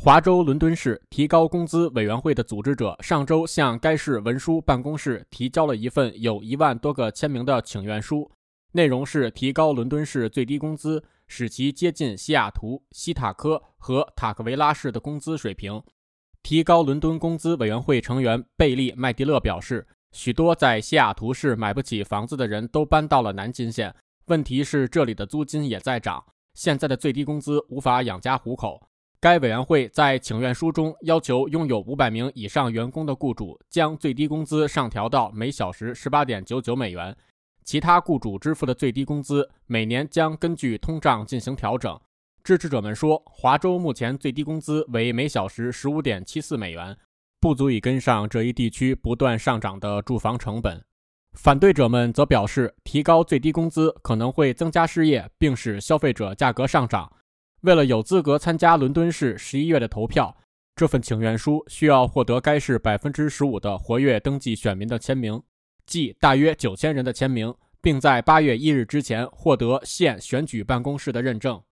华州伦敦市提高工资委员会的组织者上周向该市文书办公室提交了一份有1万多个签名的请愿书，内容是提高伦敦市最低工资，使其接近西雅图、西塔科和塔克维拉市的工资水平。提高伦敦工资委员会成员贝利·麦迪勒表示，许多在西雅图市买不起房子的人都搬到了南金县，问题是这里的租金也在涨，现在的最低工资无法养家糊口。该委员会在请愿书中要求拥有500名以上员工的雇主将最低工资上调到每小时 18.99 美元，其他雇主支付的最低工资每年将根据通胀进行调整。支持者们说，华州目前最低工资为每小时 15.74 美元，不足以跟上这一地区不断上涨的住房成本。反对者们则表示，提高最低工资可能会增加失业，并使消费者价格上涨。为了有资格参加伦敦市11月的投票，这份请愿书需要获得该市 15% 的活跃登记选民的签名，即大约9000人的签名，并在8月1日之前获得县选举办公室的认证。